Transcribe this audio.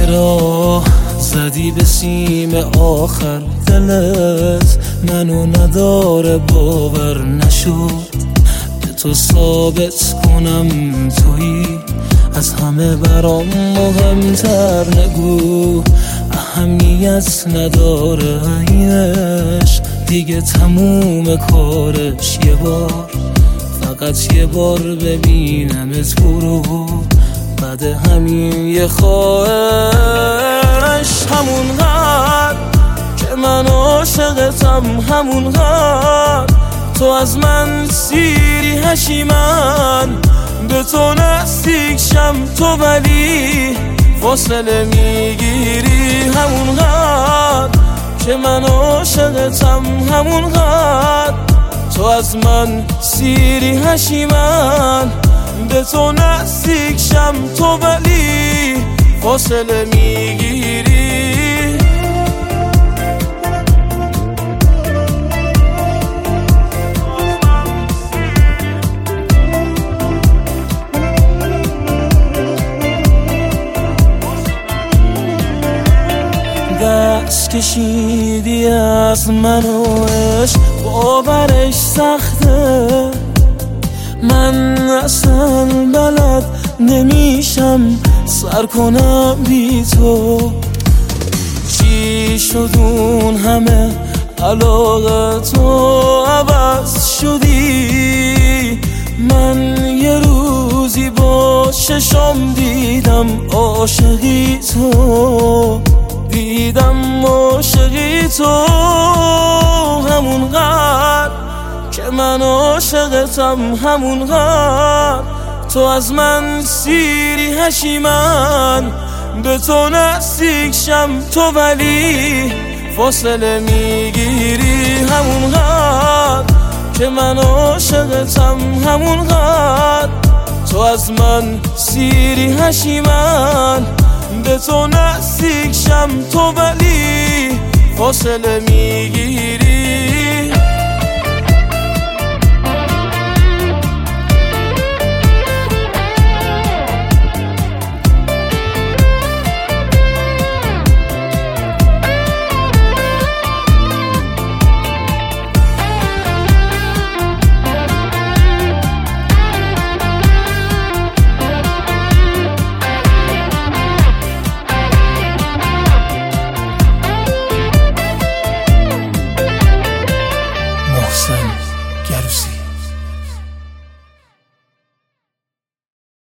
یه راه زدی به سیم آخر، دلت منو نداره باور نشد به تو ثابت کنم تویی از همه برام مهمتر. نگو اهمیت نداره اینش دیگه تموم کارش، یه بار فقط یه بار ببینمت برو، بعد همین یه خواهش همونقدر که من عاشقتم، همونقدر تو از من سیری هشیمن، به تو نزدیک شم تو ولی فاصله میگیری، همونقدر که من عاشقتم، همونقدر تو از من سیری هشیمن، به تو نزدیک شم تو ولی فاصله میگیری. دست کشیدی از من و عشق باورش سخته، من اصلا بلد نمیشم سر کنم بی تو. چی شد اون همه علاقه تو عوض شدی؟ من یه روزی با چشام دیدم عاشقی تو، دیدم عاشقی تو، همونقدر که من عاشقتم، همونقدر تو از من سیری هشیمن، به تو نزدیک شم تو ولی فاصله میگیری، همونقدر که من عاشقتم، همونقدر تو از من سیری هشیمن، به تو نزدیک شم تو ولی فاصله میگیری.